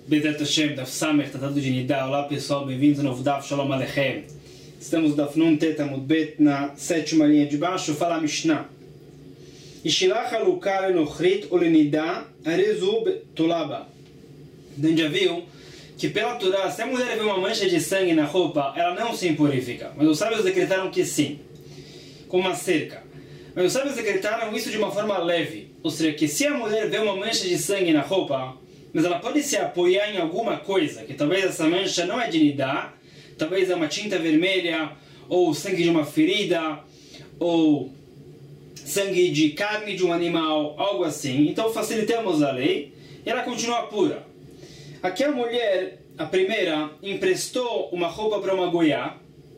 Bezat Hashem, Daf Samech, Tratado de Nidá. Olá pessoal, bem-vindos ao novo Daf Shalom Aleichem. Estamos no Daf Nun Tet Amud Bet, na sétima linha de baixo, fala a Mishnah. Ishilach halukah lenochrit ou lenidá arezu tulaba. A gente já viu que pela Torá, se a mulher vê uma mancha de sangue na roupa, ela não se impurifica. Mas os sábios decretaram que sim, com uma cerca. Mas os sábios decretaram isso de uma forma leve. Ou seja, que se a mulher vê uma mancha de sangue na roupa, mas ela pode se apoiar em alguma coisa, que talvez essa mancha não é de nidá, talvez é uma tinta vermelha, ou sangue de uma ferida, ou sangue de carne de um animal, algo assim. Então facilitamos a lei e ela continua pura. Aqui a mulher, a primeira, emprestou uma roupa para uma goiá,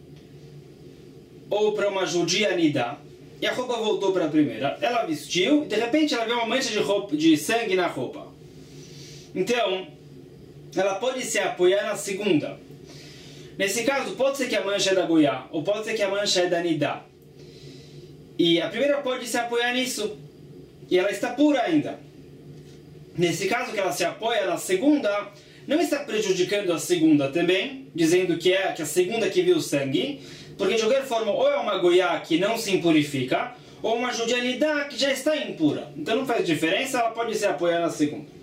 ou para uma judia nidá, e a roupa voltou para a primeira. Ela vestiu e de repente ela vê uma mancha de sangue na roupa. Então, ela pode se apoiar na segunda. Nesse caso, pode ser que a mancha é da goiá, ou pode ser que a mancha é da nidá. E a primeira pode se apoiar nisso. E ela está pura ainda. Nesse caso que ela se apoia na segunda, não está prejudicando a segunda também, dizendo que é a segunda que viu o sangue, porque de qualquer forma, ou é uma goiá que não se impurifica, ou uma judia nidá que já está impura. Então não faz diferença, ela pode se apoiar na segunda.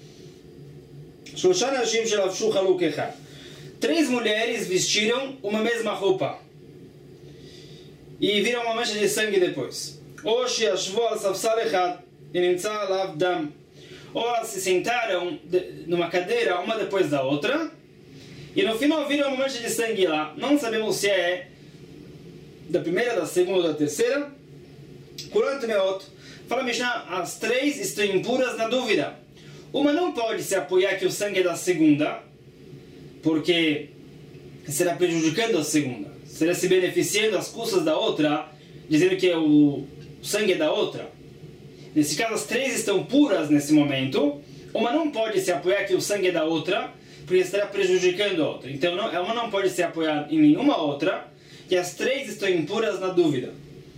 Três mulheres vestiram uma mesma roupa e viram uma mancha de sangue depois. Ou elas se sentaram numa cadeira uma depois da outra e no final viram uma mancha de sangue lá. Não sabemos se é da primeira, da segunda ou da terceira. Fala Mishnah, as três estão impuras na dúvida. Uma não pode se apoiar que o sangue é da segunda, porque será prejudicando a segunda. Será se beneficiando às custas da outra, dizendo que o sangue é da outra. Nesse caso, as três estão puras nesse momento. Uma não pode se apoiar que o sangue é da outra, porque estará prejudicando a outra. Então, uma não pode se apoiar em nenhuma outra, e as três estão impuras na dúvida.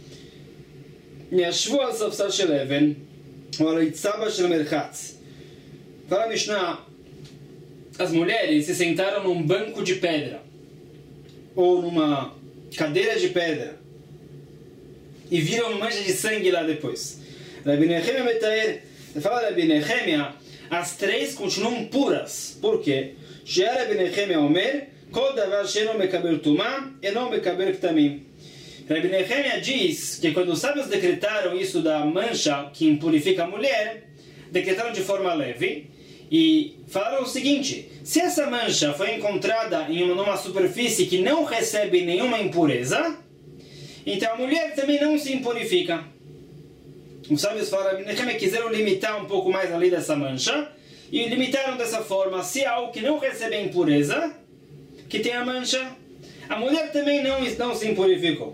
Fala Mishnah, as mulheres se sentaram num banco de pedra, ou numa cadeira de pedra, e viram uma mancha de sangue lá depois. Rabbi Nehemia Metaer, fala Rabbi Nehemia, as três continuam puras. Por quê? Rabbi Nehemia Omer, Kol davar she'eno mekaber tumah, eno mekaber ktamim. Rabbi Nehemia diz que quando os sábios decretaram isso da mancha que impurifica a mulher, decretaram de forma leve, e falaram o seguinte: se essa mancha foi encontrada numa superfície que não recebe nenhuma impureza, então a mulher também não se impurifica. Os sábios falaram que quiseram limitar um pouco mais a lei dessa mancha, e limitaram dessa forma: se há algo que não recebe impureza, que tem a mancha, a mulher também não se impurificou.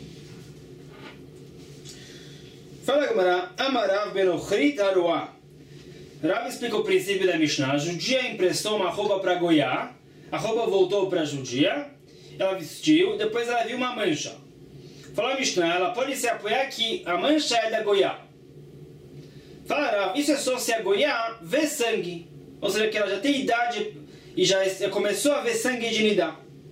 Fala Gemara, Amarav ben Ochrit Haruah. Rav explica o princípio da Mishnah. A judia emprestou uma roupa para goiá, a roupa voltou para a judia, ela vestiu, depois ela viu uma mancha. Fala a Mishnah, ela pode se apoiar que a mancha é da goiá. Fala Rav, isso é só se a goiá vê sangue, ou seja, que ela já tem idade e já começou a ver sangue de nidá.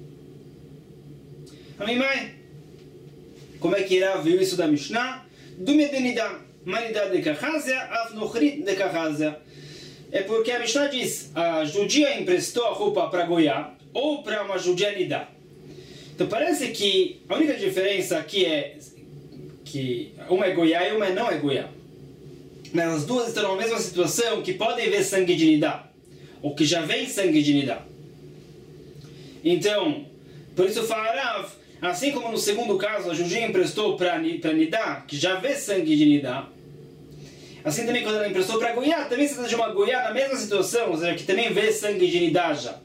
Amimai, como é que Rav viu isso da Mishnah? Dumia de nidá. Manidá de Kahazia, Afnochrit de Kahazia. É porque a Mishnah diz: a judia emprestou a roupa para goiá ou para uma judia nidá. Então parece que a única diferença aqui é que uma é goiá e uma não é goiá. Mas as duas estão na mesma situação, que podem ver sangue de nidá, ou que já vem sangue de nidá. Então, por isso fala Rav, assim como no segundo caso a judia emprestou para nidá, que já vê sangue de nidá, assim também quando ela emprestou para goiá, também se trata de uma goiá na mesma situação, ou seja, que também vê sangue de nidá já.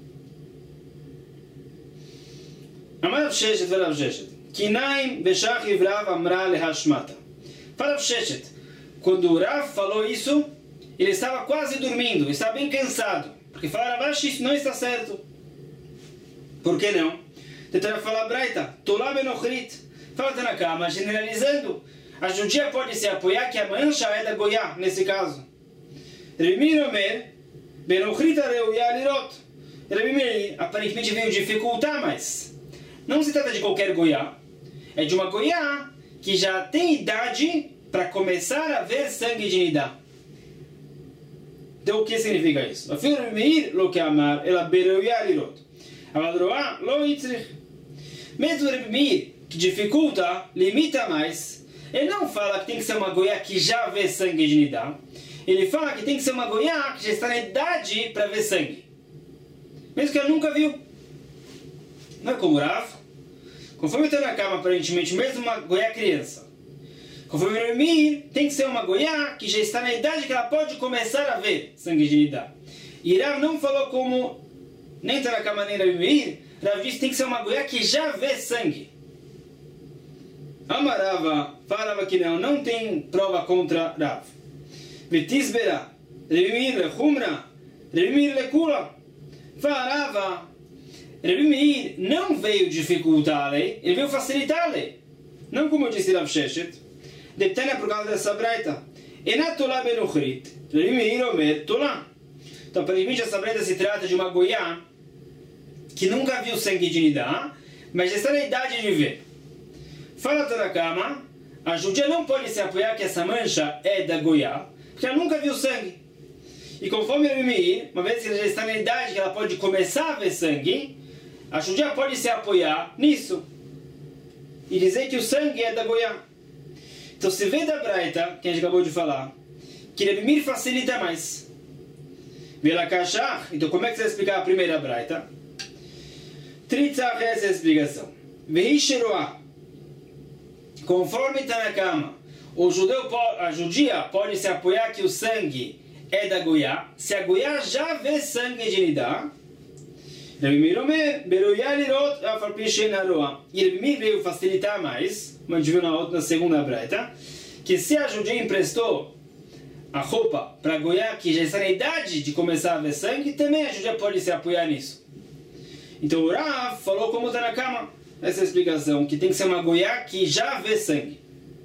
Amar Sheshet verav Sheshet. Kinaim beshach yivrav amra lehashmata. Fala Sheshet, quando o Rav falou isso, ele estava quase dormindo, estava bem cansado, porque fala Ravashi, isso não está certo. Por que não? Tentaram falar Braita, Tolá benochrit. Fala Tanakama, generalizando, a judia pode se apoiar que a mancha é da goiá, nesse caso. Rebbi Omer, Benochrit Reuya Lirot. Rabi Meir aparentemente veio dificultar, mas não se trata de qualquer goiá. É de uma goiá que já tem idade para começar a ver sangue de Nidá. Então o que significa isso? Afir Rabi Meir lo que amar ela bereuya lirot. Avadroa lo itzrich. Mesmo Rabi Meir, que dificulta, limita mais, ele não fala que tem que ser uma goiá que já vê sangue de Nidá. Ele fala que tem que ser uma goiá que já está na idade para ver sangue. Mesmo que ela nunca viu. Não é como Rav. Conforme está na cama, aparentemente, mesmo uma goiá criança. Conforme Rabi Meir, tem que ser uma goiá que já está na idade que ela pode começar a ver sangue de Nidá. E Rav não falou como, nem está na cama nem Rabi Meir, Rav disse que tem que ser uma goiá que já vê sangue. Amarava falava que não tem prova contra Rav. Vetisbera, Rabi Meir lechumra, Rabi Meir lekula. Falava, Rabi Meir não veio dificultar a lei, ele veio facilitar a lei. Não como disse Rav Sheshet. Detena por causa dessa braita. Enatolá benochrit. Rabi Meir omer tolá. Então, aparentemente, essa braita se trata de uma goiá que nunca viu sangue de Nidá, mas já está na idade de ver. Fala Tanakama, a judia não pode se apoiar que essa mancha é da goiá, porque ela nunca viu sangue. E conforme Rabi Meir, uma vez que ela já está na idade que ela pode começar a ver sangue, a judia pode se apoiar nisso e dizer que o sangue é da goiá. Então se vê da braita, que a gente acabou de falar, que Rabi Meir facilita mais. Vela kashach, então como é que você vai explicar a primeira braita? Tritzach, essa é a explicação. Veisheroah, conforme está na cama, a judia pode se apoiar que o sangue é da goiá, se a goiá já vê sangue de Nidá. Rabi Meir omer, bereuya lirot, afal pi shenaroa. E Rabi Meir veio facilitar mais, como a gente viu na segunda braita, que se a judia emprestou a roupa para a goiá que já está na idade de começar a ver sangue, também a judia pode se apoiar nisso. Então o Rav falou como está na cama, essa é a explicação, que tem que ser uma goiá que já vê sangue.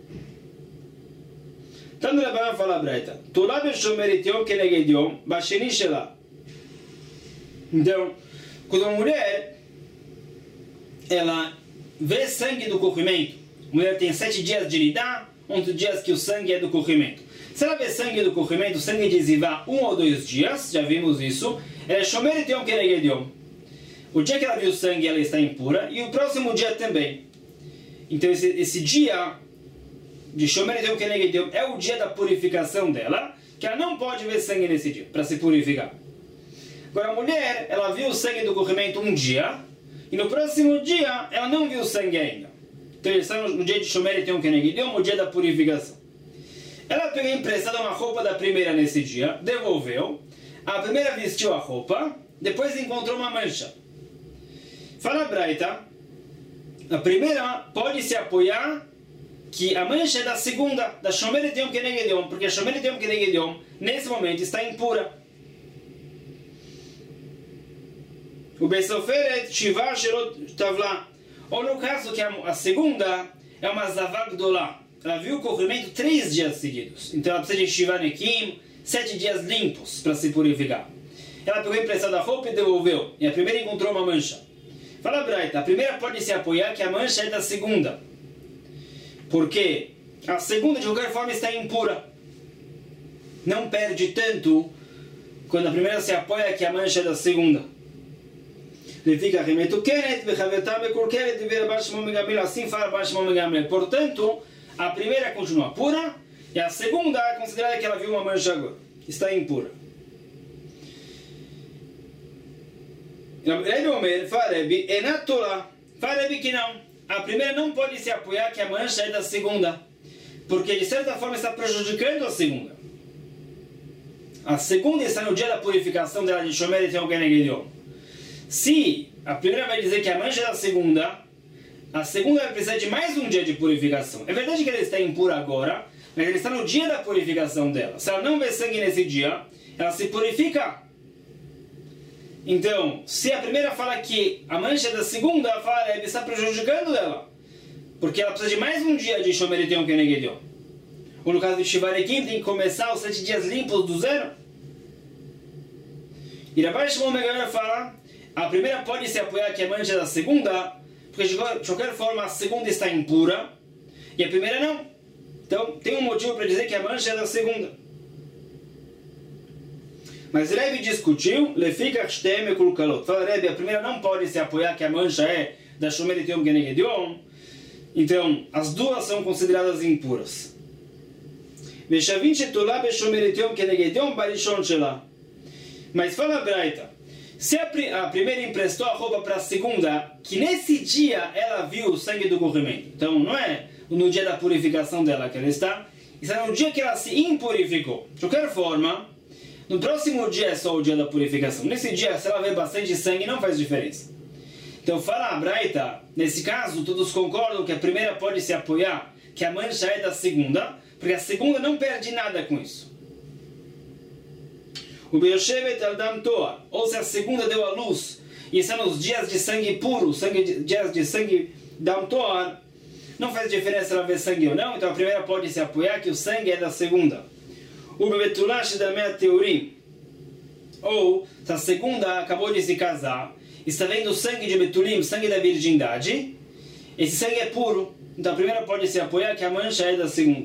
Então o Rav fala a braita, Torá beshomerit yom keneged yom, basheni shela. Então, quando uma mulher ela vê sangue do corrimento, a mulher tem 7 dias de Nidá, 11 dias que o sangue é do corrimento. Se ela vê sangue do corrimento, sangue de Zivá, 1 ou 2 dias, já vimos isso, ela é Shomeret Yom Keneged Yom. O dia que ela viu sangue, ela está impura, e o próximo dia também. Então esse dia de Shomeret Yom Keneged Yom é o dia da purificação dela, que ela não pode ver sangue nesse dia, para se purificar. Agora a mulher, ela viu o sangue do corrimento um dia, e no próximo dia ela não viu sangue ainda. Então ele está no dia de Shomeret Yom Keneged Yom, o dia da purificação. Ela pegou emprestada uma roupa da primeira nesse dia, devolveu, a primeira vestiu a roupa, depois encontrou uma mancha. Fala a braita, a primeira pode se apoiar que a mancha é da segunda, da Shomeret Yom Keneged Yom, porque a Shomeret Yom Keneged Yom, nesse momento, está impura. O Besoferet Shiva Sherot Tavla. Ou no caso que a segunda é uma Zavagdolá. Ela viu o corrimento 3 dias seguidos. Então ela precisa de Shiva Nekim, 7 dias limpos para se purificar. Ela pegou emprestada a roupa e devolveu. E a primeira encontrou uma mancha. Fala a braita, a primeira pode se apoiar que a mancha é da segunda. Porque a segunda de qualquer forma está impura. Não perde tanto quando a primeira se apoia que a mancha é da segunda. Assim fala Bar Shimon Gamliel. Portanto, a primeira continua pura e a segunda é considerada que ela viu uma mancha agora. Está impura. Rabi Omer, Farebi, Enatola. Farebi que não. A primeira não pode se apoiar que a mancha é da segunda. Porque de certa forma está prejudicando a segunda. A segunda está no dia da purificação dela de Shomeret Yom Keneged Yom. Se a primeira vai dizer que a mancha é da segunda, a segunda vai precisar de mais um dia de purificação. É verdade que ela está impura agora, mas ela está no dia da purificação dela. Se ela não vê sangue nesse dia, ela se purifica. Então, se a primeira fala que a mancha é da segunda, fala que está prejudicando ela. Porque ela precisa de mais um dia de Shomeret Yom Keneged Yom. Ou no caso de Shiva Nekim, tem que começar os 7 dias limpos do zero. E Rabbi Shimon Ben Gamliel fala, a primeira pode se apoiar que a mancha é da segunda, porque de qualquer forma a segunda está impura e a primeira não. Então tem um motivo para dizer que a mancha é da segunda. Mas Rebbe discutiu, lefikach shteme kulkalot. Fala, Rebbe, a primeira não pode se apoiar que a mancha é da Shomer Yom Keneged Yom. Então, as duas são consideradas impuras. Veshavin shetolá beshomer Yom Keneged Yom barishon shela. Mas fala a Braita, se a primeira emprestou a roupa para a segunda, que nesse dia ela viu o sangue do corrimento. Então, não é no dia da purificação dela que ela está no dia que ela se impurificou. De qualquer forma, no próximo dia é só o dia da purificação. Nesse dia, se ela vê bastante sangue, não faz diferença. Então fala a Braita, nesse caso, todos concordam que a primeira pode se apoiar, que a mancha é da segunda, porque a segunda não perde nada com isso. O Be'oshevet al-Dam Toa, ou se a segunda deu à luz, e são os dias de sangue puro, dias de sangue Dam Toa, não faz diferença ela ver sangue ou não, então a primeira pode se apoiar que o sangue é da segunda. O Bebetulash da minha teoria, ou se a segunda acabou de se casar, está vendo sangue de Betulim, sangue da virgindade, esse sangue é puro, então a primeira pode se apoiar que a mancha é da segunda.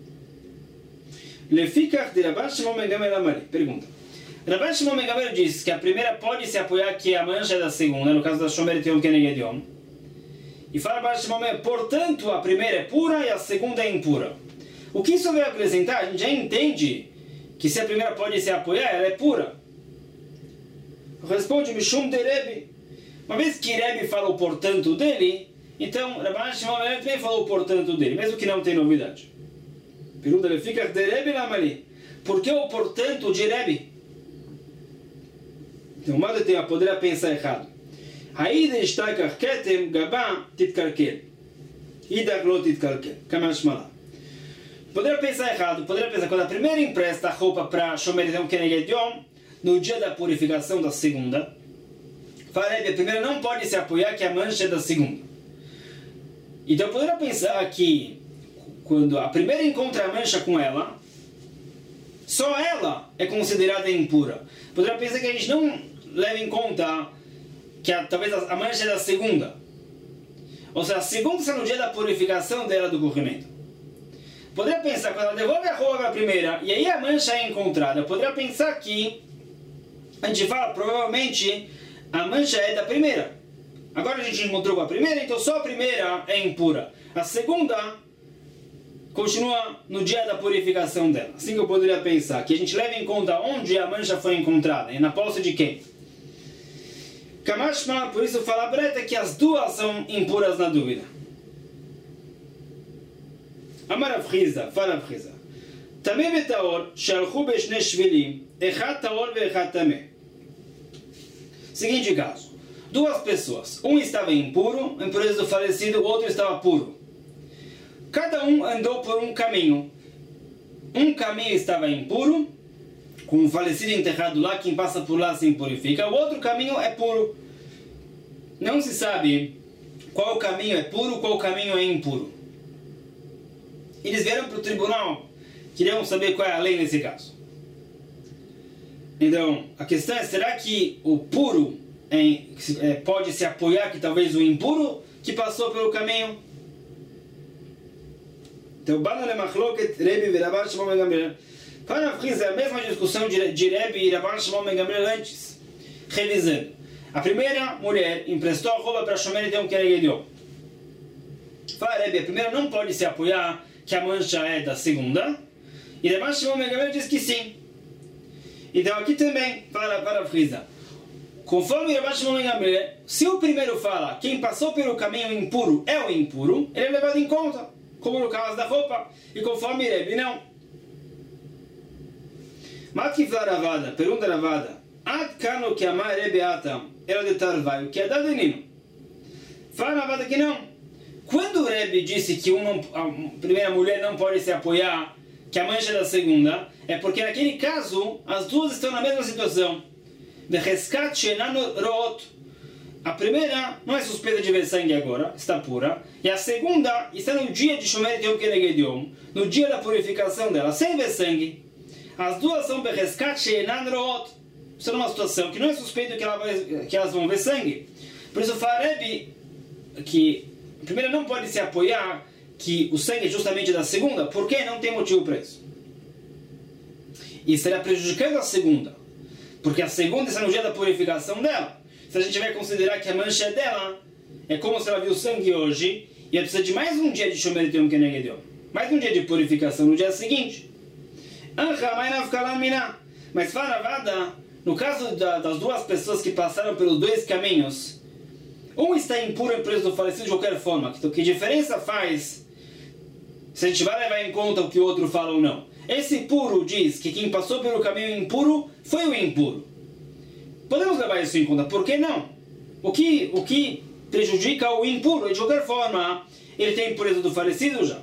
Lefikach de Rabbi Shimon Ben Gamliel Amari. Pergunta. Rabbi Shimon Ben Gamliel diz que a primeira pode se apoiar que a mancha é da segunda, no caso da Shomer Yom Keneged Yom. E fala Rabbi Shimon Ben, portanto, a primeira é pura e a segunda é impura. O que isso vai acrescentar? A gente já entende que se a primeira pode se apoiar, ela é pura. Responde Mishum de Rebbe. Uma vez que Rebbe falou portanto dele, então Rabbi Shimon Ben Gamliel também falou portanto dele, mesmo que não tem novidade. Pergunta ele, fica de Rebbe Lamali. Por que o portanto de Rebbe? Então o Mado poderia pensar errado. Aí está Karketem Gabá Titkarkel. Idar lo Titkarkel. Kamashmala. Poderia pensar errado, poderia pensar quando a primeira empresta a roupa para Shomer Yom Keneged Yom, no dia da purificação da segunda, fala, a primeira não pode se apoiar que a mancha é da segunda. Então eu poderia pensar que quando a primeira encontra a mancha com ela, só ela é considerada impura. Poderia pensar que a gente não leva em conta que talvez a mancha é da segunda. Ou seja, a segunda está no dia da purificação dela do corrimento. Poderia pensar, quando ela devolve a roupa para a primeira, e aí a mancha é encontrada, poderia pensar que a gente fala, provavelmente, a mancha é da primeira. Agora a gente encontrou com a primeira, então só a primeira é impura. A segunda continua no dia da purificação dela. Assim que eu poderia pensar, que a gente leva em conta onde a mancha foi encontrada, e na posse de quem. Kamashma, por isso fala a Breta que as duas são impuras na dúvida. Amar Avchiza, fala Avchiza. Tameh vetaor, shalchu beshne shvilim, echad taor veechad tameh. Seguinte caso. Duas pessoas. Um estava impuro, impureza do falecido, o outro estava puro. Cada um andou por um caminho. Um caminho estava impuro, com o falecido enterrado lá, quem passa por lá se impurifica. O outro caminho é puro. Não se sabe qual caminho é puro, qual caminho é impuro. Eles vieram para o tribunal, queriam saber qual é a lei nesse caso. Então, a questão é, será que o puro pode se apoiar que talvez o impuro que passou pelo caminho? Então, Banale Machloket, Rebbe e Rabbi Shimon Ben Gamliel. Para é a mesma discussão de Rebbe e Rabbi Shimon Ben Gamliel antes. Revisando. A primeira mulher emprestou a roupa para Shomer Yom Keneged Yom. Fala Rebbe, a primeira não pode se apoiar que a mancha é da segunda. E Rabbi Shimon Ben Gamliel diz que sim. Então aqui também, para frisa. Conforme Rabbi Shimon Ben Gamliel, se o primeiro fala quem passou pelo caminho impuro é o impuro, ele é levado em conta, como no caso da roupa. E conforme Rebbe, não. Matkifla Ravada, pergunta Ravada. Ad kano que amar Rebbe atam, era de tarvai, o que é da denino. Fala Ravada que não. Quando o Rebbe disse que a primeira mulher não pode se apoiar, que a mancha é da segunda, é porque naquele caso as duas estão na mesma situação. A primeira não é suspeita de ver sangue agora, está pura, e a segunda está no dia de Shomer Yom Keneged Yom, no dia da purificação dela, sem ver sangue. As duas são Becheskat She'enan Root. estão numa situação que não é suspeito que elas vão ver sangue. Por isso fala Rebbe que primeiro não pode se apoiar que o sangue é justamente da segunda, porque não tem motivo para isso. E estaria prejudicando a segunda, porque a segunda está no dia da purificação dela. Se a gente vai considerar que a mancha é dela, é como se ela viu sangue hoje e ela precisa de mais um dia de Shomer Yom Keneged Yom, mais um dia de purificação no dia seguinte. Mas fala Ravada, no caso das duas pessoas que passaram pelos dois caminhos, um está impuro e preso do falecido de qualquer forma. Então, que diferença faz se a gente vai levar em conta o que o outro fala ou não? Esse puro diz que quem passou pelo caminho impuro foi o impuro. Podemos levar isso em conta, por que não? O que prejudica o impuro? De qualquer forma, ele tem impureza do falecido já.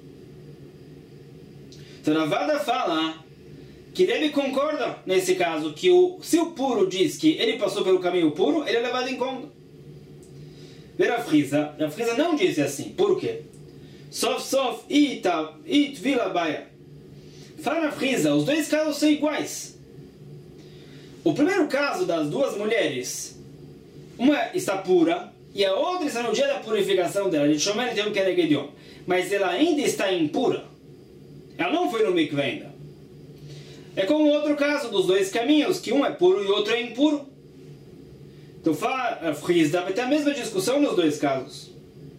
Então, Ravada fala que Rebbe concorda nesse caso, que se o puro diz que ele passou pelo caminho puro, ele é levado em conta. Rav Chizda não disse assim. Por quê? Sof it vila baia. Fala Rav Chizda, os dois casos são iguais. O primeiro caso das duas mulheres, uma está pura e a outra está no dia da purificação dela, de Shomer Yom Keneged Yom, mas ela ainda está impura. Ela não foi no mikveh ainda. É como o outro caso dos dois caminhos, que um é puro e o outro é impuro. Então fala Rav Chizda, vai ter a mesma discussão nos dois casos.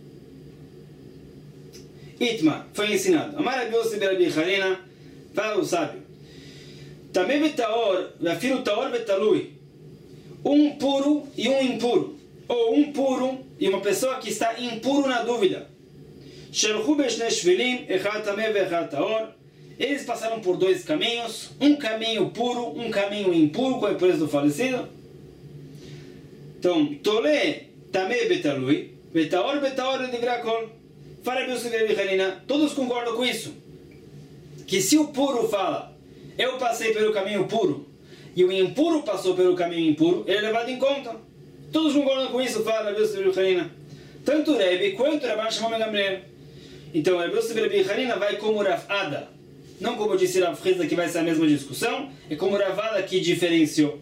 Itma, foi ensinado. Amar Rabi Yossi Rabi Harina, fala o sábio. Tamei vetaor, vafilo taor vetalui. Um puro e um impuro. Ou um puro e uma pessoa que está impuro na dúvida. Shelchu beshne shvilim, echad tamei veechad taor. Eles passaram por dois caminhos, um caminho puro, um caminho impuro, com a impureza do falecido. Então, tole tamei betalui, vetaor betaor livrakol. Fala todos concordam com isso. Que se o puro fala, eu passei pelo caminho puro, e o impuro passou pelo caminho impuro, ele é levado em conta. Todos concordam com isso, fala tanto Rebbe quanto Rabban Shimon ben Gamliel. Então, Rabi Yossi Rabi Harina vai como Ravada. Não como disse Rav Chizda, que vai ser a mesma discussão, é como Ravada que diferenciou.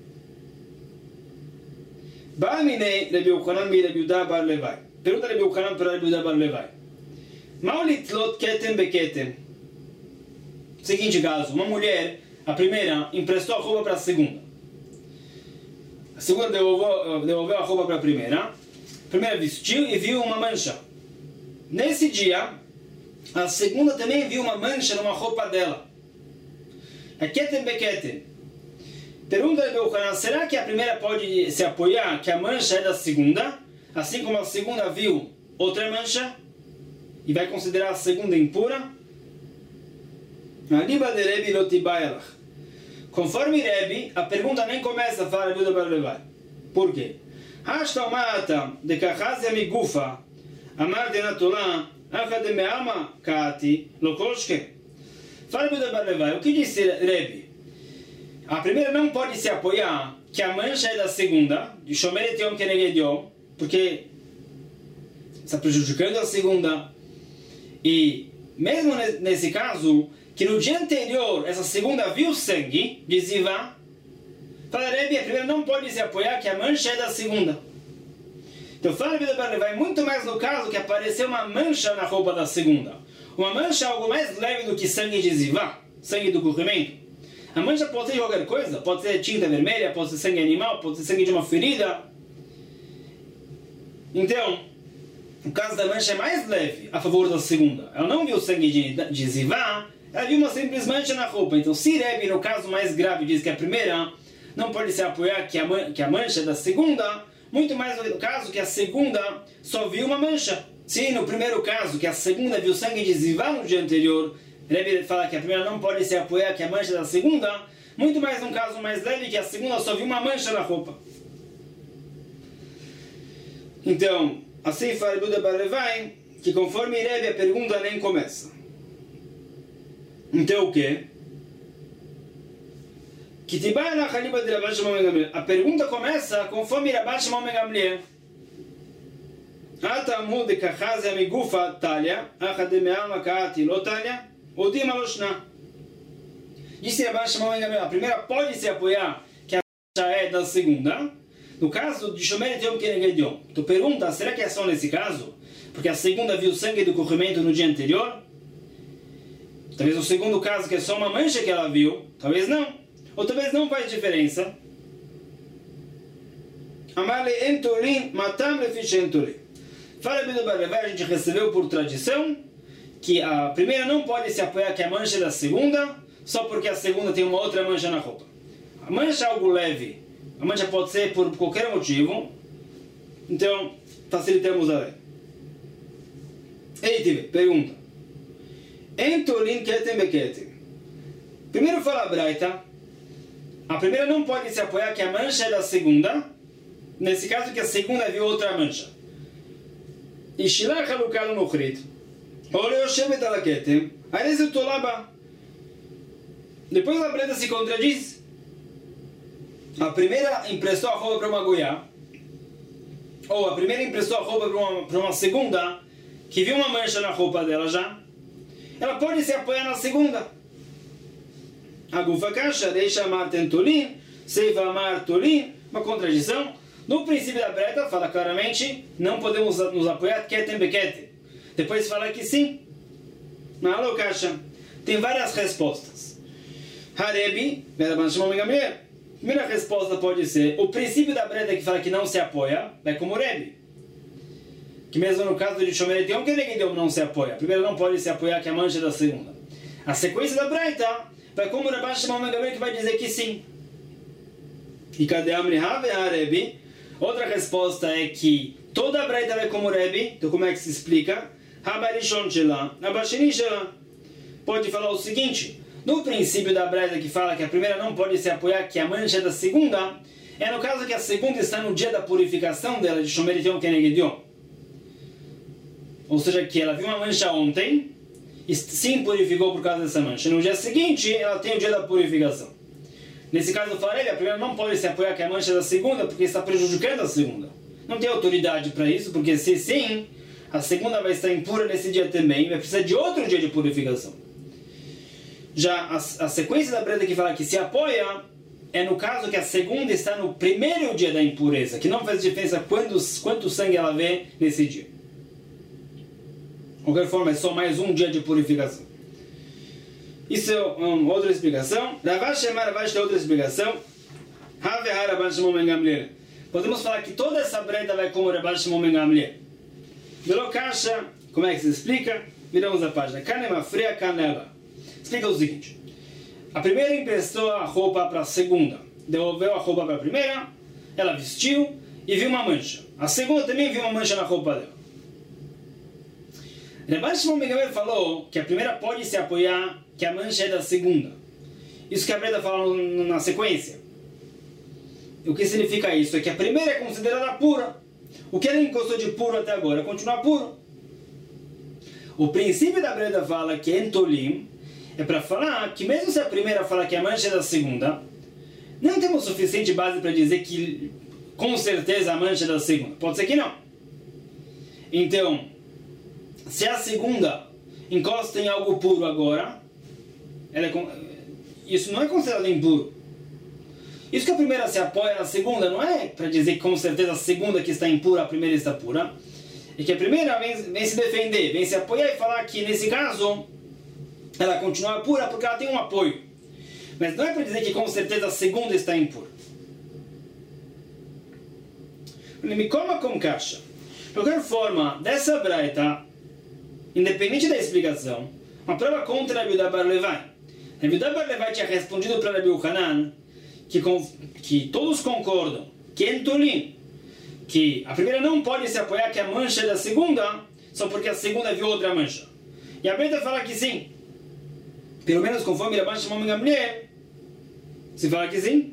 Ba'aminei Rabi Yochanan mi Rabi Yehuda bar Levai. Pergunta Rabi Yochanan para Rabi Yehuda bar Levai. Ma'u litlot ketem beketem. Seguinte caso, uma mulher, a primeira, emprestou a roupa para a segunda. A segunda devolveu a roupa para a primeira. A primeira vestiu e viu uma mancha. Nesse dia, a segunda também viu uma mancha numa roupa dela. A ketem beketem. Pergunta Rabi Yochanan, será que a primeira pode se apoiar que a mancha é da segunda? Assim como a segunda viu outra mancha? E vai considerar a segunda impura? Conforme Rebbe, a pergunta nem começa a falar Rabi Yehuda bar Levai. Por quê? Hashta umata de kachazia migufa amar de natulá achad de meama kaati lokoshke. Fala Rabi Yehuda bar Levai, o que disse Rebbe? A primeira não pode se apoiar que a mancha é da segunda, de Shomer Yom Keneged Yom, porque está prejudicando a segunda. E mesmo nesse caso, que no dia anterior essa segunda viu sangue de Zivá, fala Rebbe, a primeira não pode se apoiar que a mancha é da segunda. Então fala Rabi Yehuda bar Levai, muito mais no caso que apareceu uma mancha na roupa da segunda. Uma mancha é algo mais leve do que sangue de Zivá, sangue do corrimento. A mancha pode ser de qualquer coisa, pode ser tinta vermelha, pode ser sangue animal, pode ser sangue de uma ferida. Então, o caso da mancha é mais leve a favor da segunda. Ela não viu sangue de Zivá, ela viu uma simples mancha na roupa. Então, se Rebbe, no caso mais grave, diz que a primeira não pode se apoiar que a mancha é da segunda, muito mais no caso que a segunda só viu uma mancha. Se no primeiro caso, que a segunda viu sangue de Zivá no dia anterior, Rebbe fala que a primeira não pode se apoiar que a mancha é da segunda, muito mais num caso mais leve que a segunda só viu uma mancha na roupa. Então, assim fala Rabi Yehuda bar Levai, que conforme Rebbe a pergunta nem começa. Então o quê? A pergunta começa conforme Rabban Shimon ben Gamliel. Atamu de kachazia migufa talha, achad de me'alma kaati lo talha. Disse Rabban Shimon ben Gamliel, a primeira pode se apoiar que é da segunda. No caso de Shomer Yom Keneged Yom. Tu pergunta, será que é só nesse caso? Porque a segunda viu sangue do corrimento no dia anterior? Talvez o segundo caso, que é só uma mancha que ela viu. Talvez não. Ou talvez não faz diferença. Amale Entolin, Matam Lefish Entolin. Fala Bidu Barlevai, a gente recebeu por tradição que a primeira não pode se apoiar que a mancha é da segunda, só porque a segunda tem uma outra mancha na roupa. A mancha é algo leve. A mancha pode ser por qualquer motivo. Então, facilitamos a lei. Eitive, pergunta. Entolin ketem beketem. Primeiro fala a Braita. A primeira não pode se apoiar que a mancha é da segunda. Nesse caso que a segunda viu outra mancha. E Shilach Halukal Nuchrit. Olha o Shemet Alaketem. Aí esse Tolaba. Depois a Braita se contradiz. A primeira emprestou a roupa para uma goiá. Ou a primeira emprestou a roupa para uma segunda que viu uma mancha na roupa dela já. Ela pode se apoiar na segunda. Agufa Kasha, deixa amar tentolin, seiva amar tolin. Uma contradição. No princípio da Braita fala claramente, não podemos nos apoiar ketem beketem. Depois fala que sim. Na Alô Kasha, tem várias respostas. Harebi, primeira resposta pode ser, o princípio da Braita que fala que não se apoia, é como o Rebi. Que mesmo no caso de Shomer Yom Keneged Yom não se apoia. Primeiro não pode se apoiar que a mancha é da segunda. A sequência da Braita vai como o Rabban Shimon ben Gamliel que vai dizer que sim. E cadê Amri Have Harebi? Outra resposta é que toda a Braita vai como o Rebi. Então como é que se explica? Habarishon Shela, Habashini Shela. Pode falar o seguinte. No princípio da Braita que fala que a primeira não pode se apoiar que a mancha é da segunda, é no caso que a segunda está no dia da purificação dela de Shomer Yom Keneged Yom. Ou seja, que ela viu uma mancha ontem e sim purificou por causa dessa mancha. No dia seguinte, ela tem o dia da purificação. Nesse caso, eu falei, a primeira não pode se apoiar que a mancha é da segunda porque está prejudicando a segunda. Não tem autoridade para isso, porque se sim, a segunda vai estar impura nesse dia também, vai precisar de outro dia de purificação. Já a sequência da Braita que fala que se apoia é no caso que a segunda está no primeiro dia da impureza, que não faz diferença quanto sangue ela vê nesse dia. De qualquer forma, é só mais um dia de purificação. Isso é outra explicação. Ravash Shemar Ravash tem outra explicação. Havehar Rabban Shimon ben Gamliel. Podemos falar que toda essa Braita vai como Rabban Shimon ben Gamliel. Velo Kasha, como é que se explica? Viramos a página. Kanema Freia Kanela. Explica o seguinte. A primeira emprestou a roupa para a segunda. Devolveu a roupa para a primeira. Ela vestiu e viu uma mancha. A segunda também viu uma mancha na roupa dela. Rabban Shimon ben Gamliel falou que a primeira pode se apoiar que a mancha é da segunda. Isso que a Braita fala na sequência. O que significa isso? É que a primeira é considerada pura. O que ela encostou de puro até agora continua puro. O princípio da Braita fala que Entolim é para falar que mesmo se a primeira fala que a mancha é da segunda, não temos suficiente base para dizer que com certeza a mancha é da segunda. Pode ser que não. Então, se a segunda encosta em algo puro agora, isso não é considerado impuro. Isso que a primeira se apoia na segunda não é para dizer que com certeza a segunda que está impura, a primeira está pura. É que a primeira vem se defender, vem se apoiar e falar que nesse caso ela continua pura porque ela tem um apoio. Mas não é para dizer que com certeza a segunda está impura. Me coma com caixa. De qualquer forma, dessa Braita, independente da explicação, uma prova contra Rabi Yehuda bar Levai. Rabi Yehuda bar Levai tinha respondido para Rabi Yochanan que todos concordam que Entolim, que a primeira não pode se apoiar que a mancha é da segunda, só porque a segunda viu outra mancha. E a Braita fala que sim. Pelo menos conforme Rabban Shimon ben Gamliel, se fala que sim.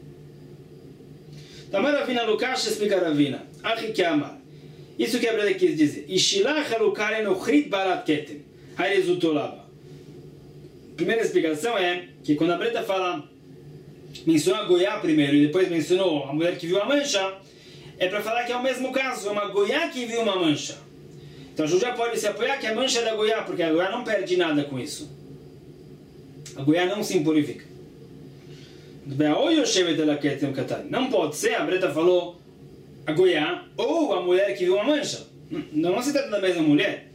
Tamar Ravina Lukash explica Ravina. Achi Kiamar. Isso que a Braita quis dizer. Ishilach Halukar Enochrit Barat Ketem. Hairezutolaba. Primeira explicação é que quando a Braita fala, mencionou a goiá primeiro e depois mencionou a mulher que viu a mancha, é para falar que é o mesmo caso, é uma goiá que viu uma mancha. Então a Judá pode se apoiar que a mancha é da goiá, porque a goiá não perde nada com isso. A goiá não se impurifica. Não pode ser, a Breta falou, a Goiá, ou a mulher que viu uma mancha. Não se trata da mesma mulher.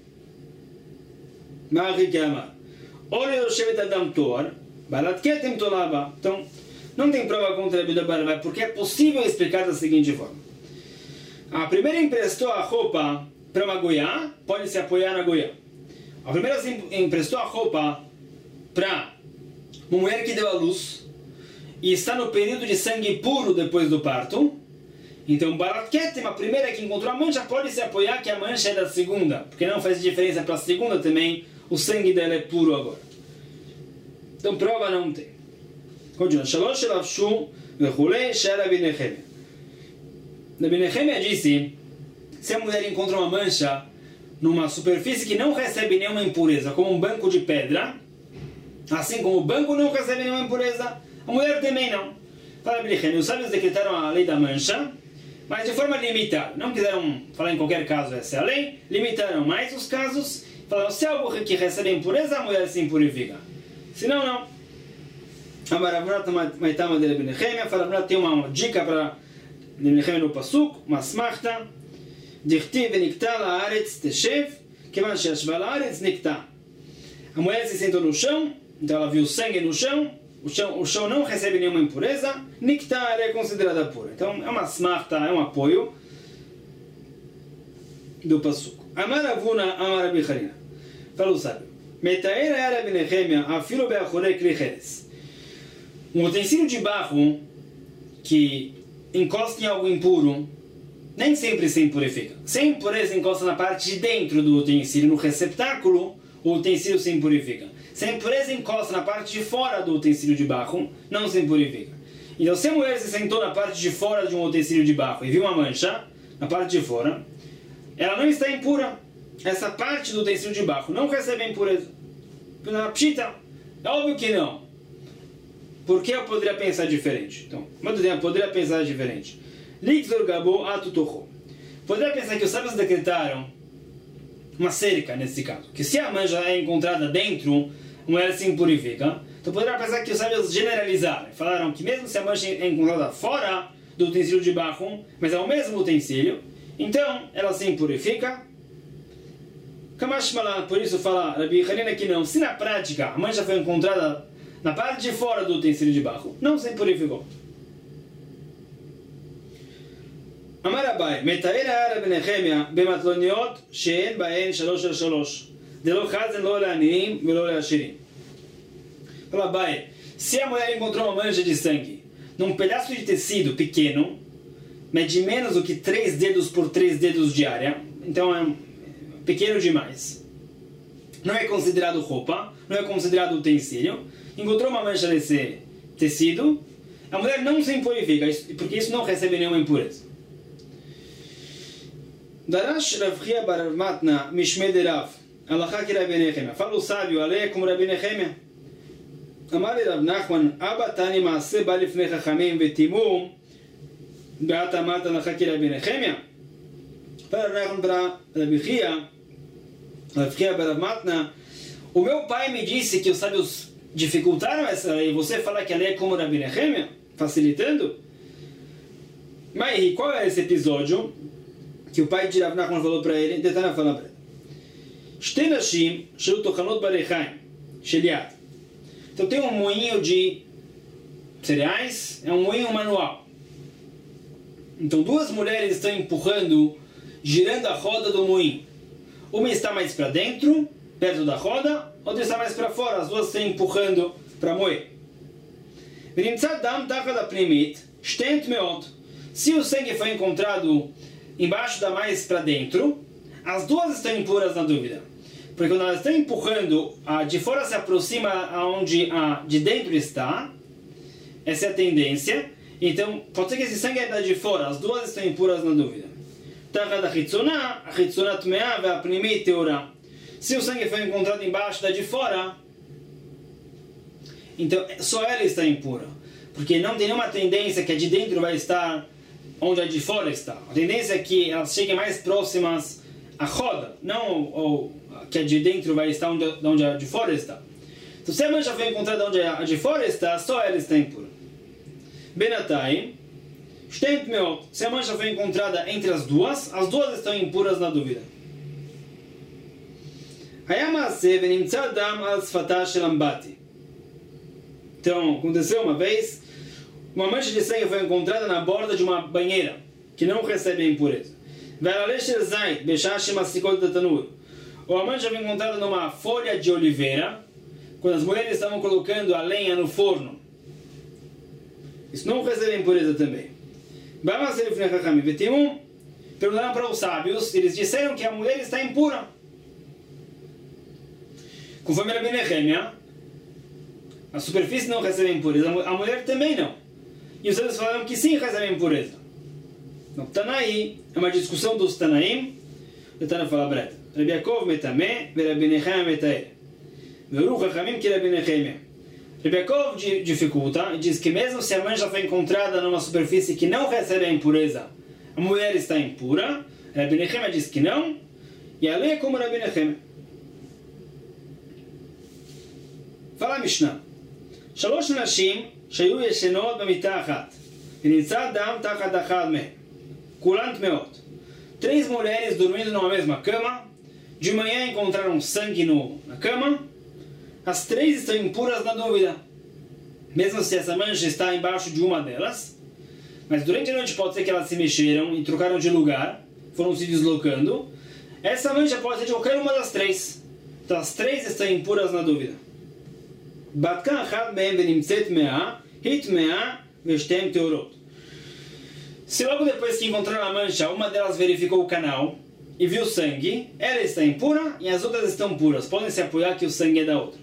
Então, não tem prova contra a Bida Baravai, porque é possível explicar da seguinte forma. A primeira emprestou a roupa para uma Goiá, pode se apoiar na Goiá. A primeira emprestou a roupa para uma mulher que deu à luz e está no período de sangue puro depois do parto. Então, Barat Ketem, a primeira que encontrou a mancha, pode se apoiar que a mancha é da segunda, porque não faz diferença para a segunda também, o sangue dela é puro agora. Então, prova não tem. Continua. Shalosh Shelafshu Vechulei Shera Binechemia. Na Binechemia disse, se a mulher encontra uma mancha numa superfície que não recebe nenhuma impureza, como um banco de pedra, assim como o banco não recebe nenhuma impureza, a mulher também não. Fala Binechemia, os sábios decretaram a lei da mancha, mas de forma limitada. Não quiseram falar em qualquer caso essa é a lei, limitaram mais os casos, falaram, se é algo que recebe impureza, a mulher se impurifica. Se não, não. A Maravrat Maitama de Binechemia, fala, tem uma dica para Binechemia no Pasuk, uma smachta, Dichtiv Nikta Laaretz Teshev, Kevan Sheshva Laaretz Nikta. A mulher se sentou no chão, então ela viu sangue no chão, o chão não recebe nenhuma impureza, Nikta é considerada pura. Então é uma smachta, é um apoio do Pasuk. Amaravuna Amarabicharina. Falou o sábio. Metaera era Binechemia, afilo beachorei klicheres. Um utensílio de barro que encosta em algo impuro, nem sempre se impurifica. Se a impureza encosta na parte de dentro do utensílio, no receptáculo, o utensílio se impurifica. Se a impureza encosta na parte de fora do utensílio de barro, não se impurifica. Então, se a mulher se sentou na parte de fora de um utensílio de barro e viu uma mancha na parte de fora, ela não está impura. Essa parte do utensílio de barro não recebe a impureza. Pela pshita, é óbvio que não. Por que eu poderia pensar diferente? Então, eu poderia pensar diferente. Likzor Gabo Atutocho. Poderia pensar que os sábios decretaram uma cerca nesse caso. Que se a mancha é encontrada dentro, a mulher se impurifica. Então poderia pensar que os sábios generalizaram. Falaram que mesmo se a mancha é encontrada fora do utensílio de barro, mas é o mesmo utensílio, então ela se impurifica. Kamashmalan, por isso fala Rabi Hanina que não. Se na prática a mancha foi encontrada na parte de fora do utensílio de barro, não se impurificou. Amar Abai, Metaera era Binechemia, Bematloniot, She'en Baen Shalosh al Shalosh, Delo Chazen Lo Le'aniim Velo Le'ashirim. Fala Abai, se a mulher encontrou uma mancha de sangue num pedaço de tecido pequeno, mede menos do que 3 dedos por 3 dedos de área, então é pequeno demais. Não é considerado roupa, não é considerado utensílio. Encontrou uma mancha nesse tecido, a mulher não se impurifica, porque isso não recebe nenhuma impureza. Darash Rav Chia bar Matna Mishmei de Rav Alachá que Rabi Nechemia. Fala o sábio, a lei é como Rabi Nechemia. Amar Rav Nachman Abatani Maaseh Balifnei Chachamim Vetimum Beata Mata Alachá que Rabi Nechemia. Fala Rav Nachman para Rabi Chia, Rav Chia bar Matna, o meu pai me disse que os sábios dificultaram essa lei, você fala que a lei é como Rabi Nechemia, facilitando? Mas qual é esse episódio que o pai de Rav Nachman falou para ele? Detana fala para ele. Shtei nashim shel tochanot barechaim sheliat. Então tem um moinho de cereais, é um moinho manual. Então 2 mulheres estão empurrando, girando a roda do moinho. Uma está mais para dentro, perto da roda, outra está mais para fora, as 2 estão empurrando para moer. Se o sangue foi encontrado embaixo da mais para dentro, as 2 estão impuras na dúvida. Porque quando elas estão empurrando, a de fora se aproxima aonde a de dentro está. Essa é a tendência. Então, pode ser que esse sangue é da de fora, as 2 estão impuras na dúvida. A Hitzoná Tmeá ve a Pnimit Teorá. Se o sangue foi encontrado embaixo da de fora, então só ela está impura. Porque não tem nenhuma tendência que a de dentro vai estar onde a de fora está. A tendência é que elas cheguem mais próximas à roda, não que a de dentro vai estar onde a de fora está. Então, se a mancha foi encontrada onde a de fora está, só ela está impura. Benatayim, Shtem Tmeot. Se a mancha foi encontrada entre as duas estão impuras na dúvida. Hayamase venimtza adam al sfatah shel ambati. Então, aconteceu uma vez, uma mancha de sangue foi encontrada na borda de uma banheira, que não recebe a impureza. Ou a mancha foi encontrada numa folha de oliveira, quando as mulheres estavam colocando a lenha no forno. Isso não recebe a impureza também. Perguntaram para os sábios, eles disseram que a mulher está impura. Conforme Rabi Nehemia, a superfície não recebe impureza, a mulher também não. E os sábios falaram que sim recebe impureza. Então, Tanaí, é uma discussão dos Tanaim. O Tana fala breta. Rabi Yaakov metamé, ve Rabi Nehemia metaer. Veru chachamim que Rabi Nehemia. Rabi Yaakov dificulta e diz que mesmo se a mancha foi encontrada numa superfície que não recebe a impureza, a mulher está impura. Rabi Nehemia diz que não. E a lei é como Rabi Nehemia. Fala a Mishnah. Shalosh nashim shayu yeshenot b'mitah achat. V'nitzah dam tachat achad mehem. Kulant meot. 3 mulheres dormindo numa mesma cama. De manhã encontraram sangue na cama. As 3 estão impuras na dúvida. Mesmo se essa mancha está embaixo de uma delas. Mas durante a noite pode ser que elas se mexeram e trocaram de lugar. Foram se deslocando. Essa mancha pode ser de qualquer uma das 3. Então as 3 estão impuras na dúvida. Batkan achad mehem venimtzet me'ah, hit me'ah, veshtem teorot. Se logo depois que encontraram a mancha, uma delas verificou o canal e viu sangue, ela está impura e as outras estão puras. Podem se apoiar que o sangue é da outra.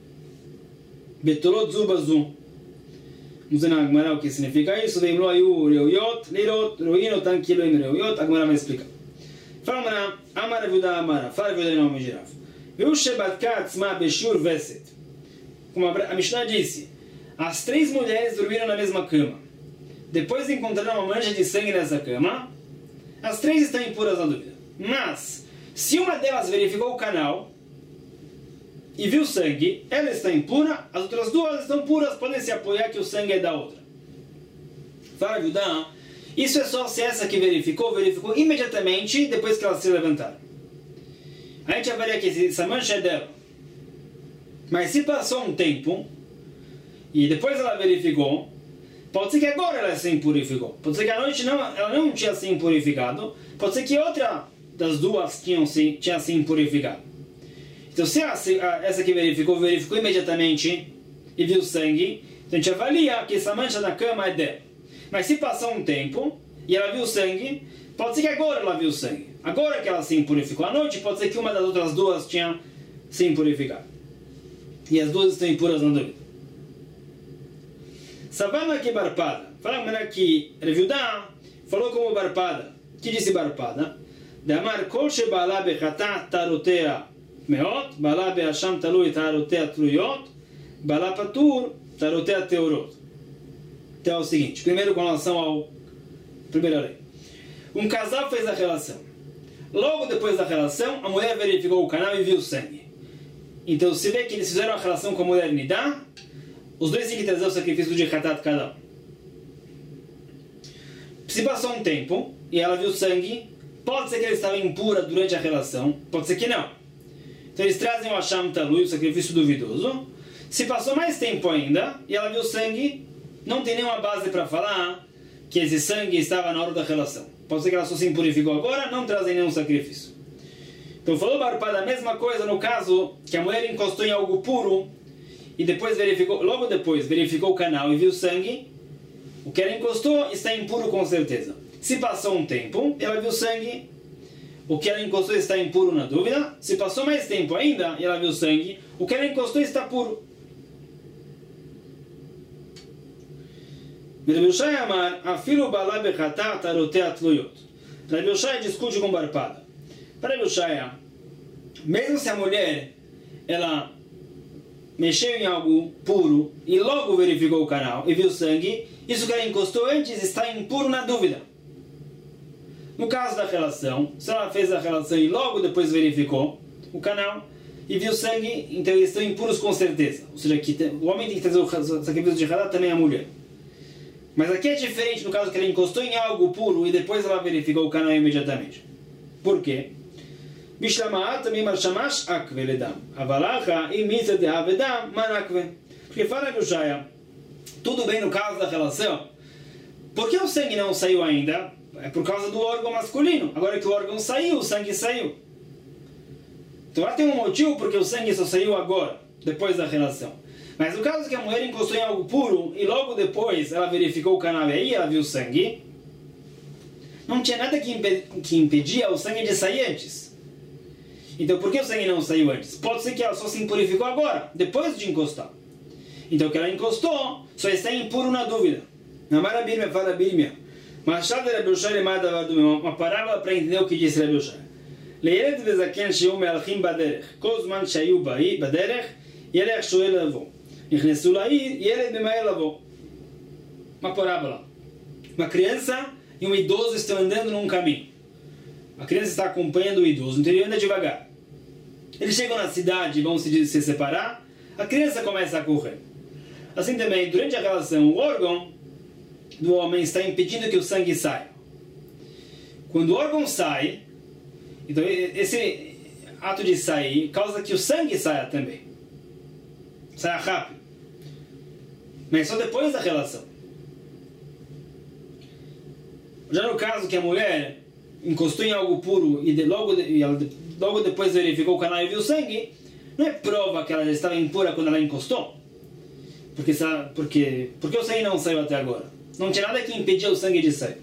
Betolot zubazu. Vamos ver na Agmará o que significa isso. Vem lo ayu reuyot, leirot, roinotan kiloim reuyot. A Agmará vai explicar. Fala Agmará, amar avuda amara. Fala avuda em nome de girafo. Viu shebatka atzma beshur veset. Como a Mishnah disse, as 3 mulheres dormiram na mesma cama. Depois encontraram uma mancha de sangue nessa cama. As 3 estão impuras na dúvida. Mas, se uma delas verificou o canal e viu sangue, ela está impura, as outras 2 estão puras, podem se apoiar que o sangue é da outra. Fala, Judá, isso é só se essa que verificou imediatamente depois que elas se levantaram. A gente avalia que essa mancha é dela. Mas se passou um tempo e depois ela verificou, pode ser que agora ela se impurificou. Pode ser que à noite ela não tinha se impurificado. Pode ser que outra das 2 tinha se impurificado. Então se essa que verificou imediatamente e viu sangue, então a gente avalia que essa mancha na cama é dela. Mas se passou um tempo e ela viu sangue, pode ser que agora ela viu sangue. Agora que ela se impurificou à noite, pode ser que uma das outras 2 tinha se impurificado. E as 2 estão impuras na dúvida. Savana aqui Barpada. Fala que Reviudá falou como Barpada. Que disse Barpada? Damar kol sheba'ala bechatah tarotea meot, ba'ala be'asham talui tarotea tluyot, ba'ala patur tarotea teorot. Então é o seguinte, primeiro com relação à primeira lei. Um casal fez a relação. Logo depois da relação, a mulher verificou o canal e viu sangue. Então, se vê que eles fizeram a relação com a mulher Nidá, os 2 têm que trazer o sacrifício de Hatat cada um. Se passou um tempo e ela viu sangue, pode ser que ela estava impura durante a relação, pode ser que não. Então eles trazem o Hasham Talui, o sacrifício duvidoso. Se passou mais tempo ainda e ela viu sangue, não tem nenhuma base para falar que esse sangue estava na hora da relação. Pode ser que ela só se impurificou agora, não trazem nenhum sacrifício. Então falou Barpada a mesma coisa no caso que a mulher encostou em algo puro e depois logo depois verificou o canal e viu sangue. O que ela encostou está impuro com certeza. Se passou um tempo, ela viu sangue, o que ela encostou está impuro na dúvida. Se passou mais tempo ainda e ela viu sangue, o que ela encostou está puro. Rabi Yoshai amar, afilu ba'ala bechatah tarotea tluyot. Rabi Yoshai discute com Barpada. Para Rabi Yoshai, mesmo se a mulher ela mexeu em algo puro e logo verificou o canal e viu sangue, isso que ela encostou antes está impuro na dúvida. No caso da relação, se ela fez a relação e logo depois verificou o canal e viu sangue, então eles estão impuros com certeza. Ou seja, que o homem tem que trazer o sacrifício de Hadat, também a mulher. Mas aqui é diferente no caso que ela encostou em algo puro e depois ela verificou o canal imediatamente. Por quê? Porque fala no Shaya, tudo bem no caso da relação. Por que o sangue não saiu ainda? É por causa do órgão masculino. Agora que o órgão saiu, o sangue saiu. Então ela tem um motivo porque o sangue só saiu agora, depois da relação. Mas no caso que a mulher encostou em algo puro e logo depois ela verificou o canal e aí ela viu o sangue, não tinha nada que impedia o sangue de sair antes. Então por que o sangue não saiu antes? Pode ser que ela só se impurificou agora, depois de encostar. Então que ela encostou, só está impuro na dúvida. Na Marabirmia fala Birmia. Uma parábola para entender o que disse Rabi Ushai. לילד וזקן שהיו מהלכים בדרך, כל זמן שהיו בדרך, ילך שואל לבוא. נכנסו לעיר, ילד ממהר לבוא. Uma parábola. Uma criança e um idoso estão andando num caminho. A criança está acompanhando o idoso, então ele anda devagar. Eles chegam na cidade e vão se separar, a criança começa a correr. Assim também, durante a relação, o órgão do homem está impedindo que o sangue saia. Quando o órgão sai, então esse ato de sair causa que o sangue saia também. Saia rápido. Mas só depois da relação. Já no caso que a mulher encostou em algo puro e logo depois verificou o canal e viu o sangue, não é prova que ela já estava impura quando ela encostou. Porque o sangue não saiu até agora. Não tinha nada que impedia o sangue de sair.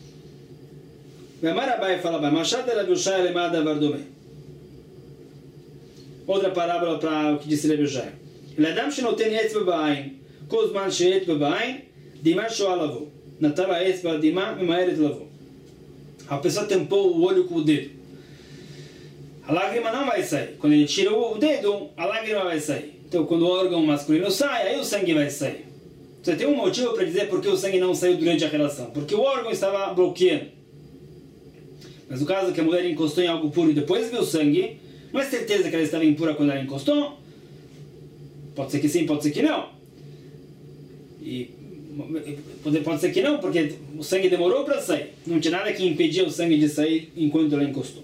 Outra parábola para o que disse Rabi Ushai. A pessoa tampou o olho com o dedo. A lágrima não vai sair. Quando ele tira o dedo, a lágrima vai sair. Então, quando o órgão masculino sai, aí o sangue vai sair. Você tem um motivo para dizer por que o sangue não saiu durante a relação. Porque o órgão estava bloqueando. Mas no caso que a mulher encostou em algo puro e depois viu o sangue, não é certeza que ela estava impura quando ela encostou. Pode ser que sim, pode ser que não. E pode ser que não, porque o sangue demorou para sair. Não tinha nada que impedia o sangue de sair enquanto ela encostou.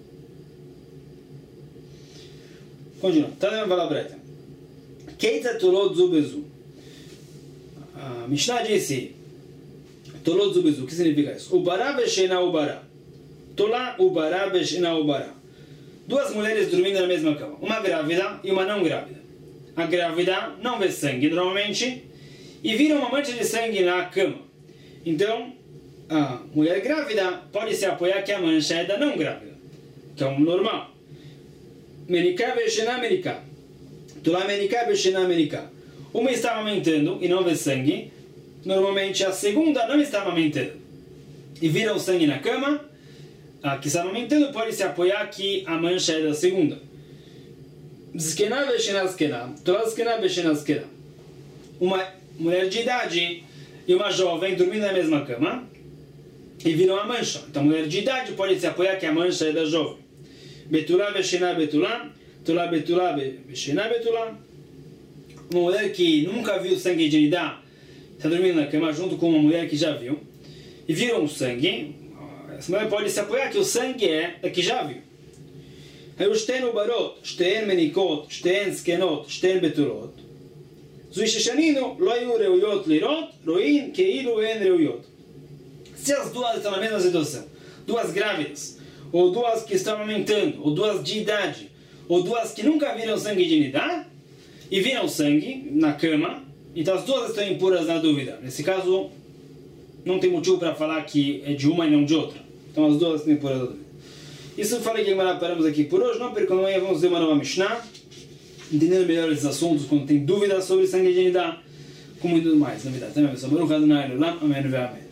Continua. Tadam Valabreta. Keita Tolot Zubezu. A Mishnah disse Tolot Zubezu. O que significa isso? Ubará Beshena Ubará. Tolá Ubará Beshena Ubará. Duas mulheres dormindo na mesma cama. Uma grávida e uma não grávida. A grávida não vê sangue normalmente e vira uma mancha de sangue na cama. Então, a mulher grávida pode se apoiar que a mancha é da não grávida, que é o normal. Meniká Beshena Meniká. Tolá Meniká Beshena Meniká. Uma está amamentando e não vê sangue. Normalmente a segunda não está amamentando e vira o sangue na cama. A que está amamentando pode se apoiar que a mancha é da segunda. Zkená Beshena Zkená. Tolá Zkená Beshena Zkená. Uma mulher de idade e uma jovem dormindo na mesma cama e viram a mancha. Então a mulher de idade pode se apoiar que a mancha é da jovem. Betulá Beshena Betulá. Tolá Betulá Beshena Betulá. Uma mulher que nunca viu sangue de Nidá está dormindo na cama junto com uma mulher que já viu e viram o sangue. Essa mulher pode se apoiar que o sangue é da que já viu. Aí os Shten Ubarot, Shten Menikot, Shten Skenot, Shten Betulot. Zuisheshanino, lo hiu reuyot lirot, roin keilu en reuyot. Se as duas estão na mesma situação, duas grávidas, ou duas que estão amamentando, ou duas de idade, ou duas que nunca viram sangue de Nidá, e viram sangue na cama, então as duas estão impuras na dúvida. Nesse caso, não tem motivo para falar que é de uma e não de outra. Então as duas estão impuras na dúvida. Isso eu falei que agora paramos aqui por hoje, não percam, amanhã vamos ver uma nova Mishnah, entendendo melhor esses assuntos quando tem dúvidas sobre sangue de Nidá, com muito mais. Na verdade, também. Amém.